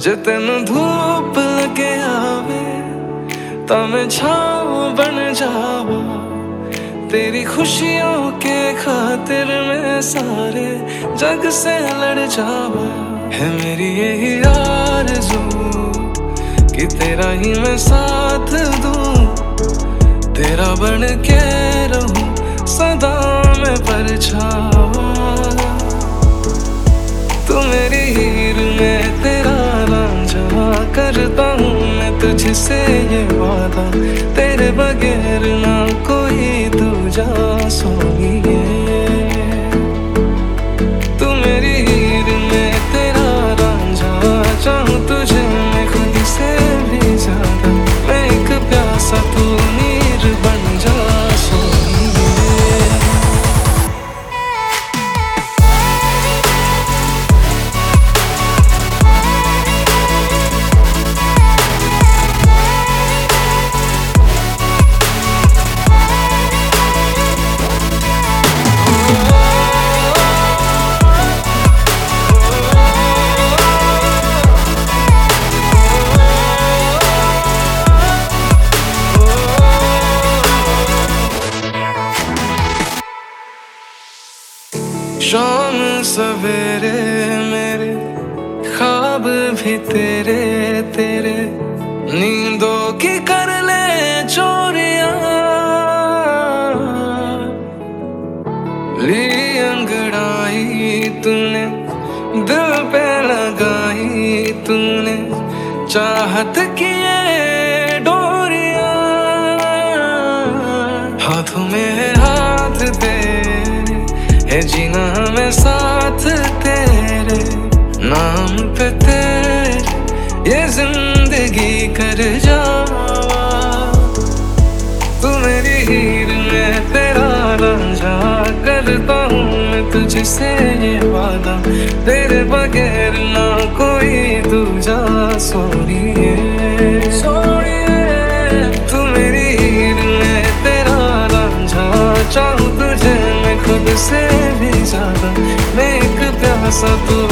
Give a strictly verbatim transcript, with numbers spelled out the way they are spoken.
जे तेन धूप लगे आवे ता मैं छाँव बन जावा। तेरी खुशियों के खातिर मैं सारे जग से लड़ जावा। है मेरी यही आरज़ू कि तेरा ही मैं साथ दूं, तेरा बन के रहूं सदा मैं परछावा। तू मेरी हीर में तेरा रांझा, करता हूँ मैं तुझसे ये वादा, तेरे बगैर ना कोई दूजा सोनिए। तू मेरी हीर में तेरा रांझा, चाहूँ तुझे मैं खुद से भी ज्यादा। मैं एक प्यासा तू नीर बन जा सोनिए। शाम सवेरे मेरे ख्वाब भी तेरे तेरे, नींदों की कर ले चोरियां। ली अंगड़ाई तूने दिल पे लगाई तूने, चाहत की ये डोरियां। हाथों में हाथ तेरे है जीना हमें साथ तेरे, नाम पे तेरे ये जिंदगी कर जावा। तू मेरी हीर में तेरा रांझा, करता हूँ मैं तुझसे ये वादा, तेरे बगैर ना कोई दूजा सोनिए। तू मेरी हीर में तेरा रांझा, चाहूँ तुझे मैं खुद से भी ज्यादा। मैं एक प्यासा तू